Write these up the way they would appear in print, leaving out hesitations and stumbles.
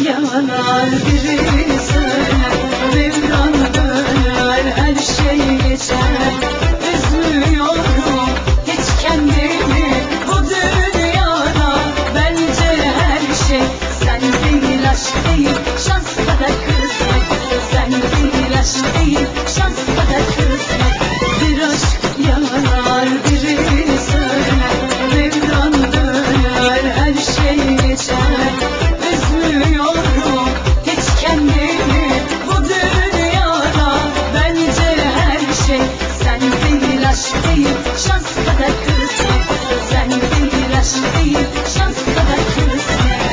yanar, biri söner, devran döner, her şey geçer. Üzmüyorum hiç kendimi bu dünyada, bence her şey sen değil, aşk değil, şans kadar kısmet. Sen değil, aşk değil, şans kadar kısmet. Bir aşk yanar, biri söner, devran döner, her şey geçer. Üzmüyorum hiç kendimi bu dünyada, bence her şey sen değil, aşk değil, şans kadar kısmet. Sen değil, aşk değil, şans kadar kısmet.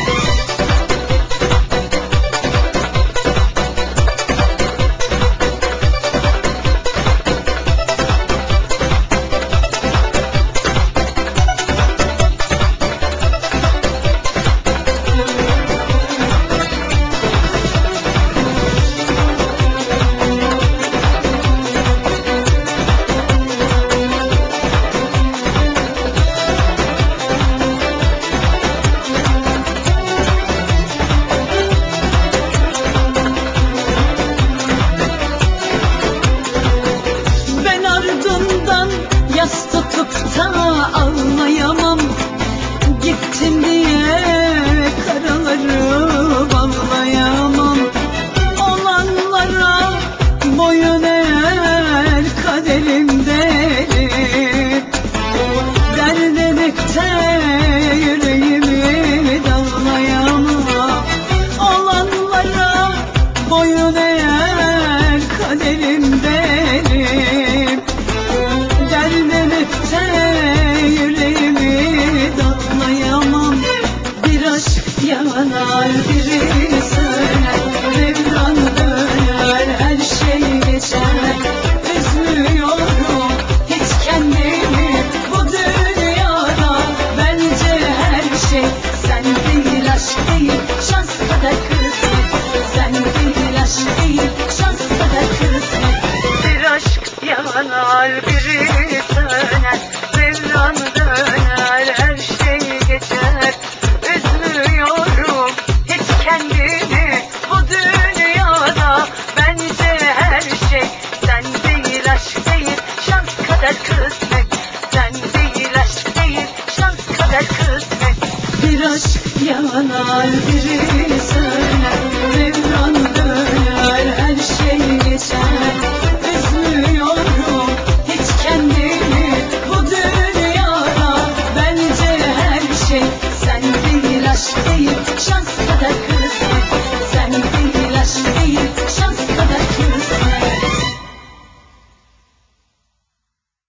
Ben ardından yas tutup da ağlayamam. Gittin diye karaları bağlayamam. Olanlara boyun eğer kaderim derim. Dert edip de yüreğimi dağlayamam. Olanlara boyun eğer kaderim derim. Dert edip de yüreğimi dağlayamam. Bir aşk yanar, biri söner, devran döner, her şey geçer. Üzmüyorum hiç kendimi bu dünyada, bence her şey sen değil, aşk değil, şans kadar kısmet. Sen değil, aşk değil, şans kadar kısmet. Bir aşk yanar, biri söner, devran döner, her şey geçer. Üzmüyorum hiç kendimi bu dünyada, bence her şey sen değil, aşk değil, şans kadar kısmet. Sen değil, aşk değil, şans kadar kısmet. Bir aşk yanar, biri söner, devran döner, her şey geçer. Üzmüyorum hiç kendimi bu dünyada, bence her şey sen değil, aşk değil,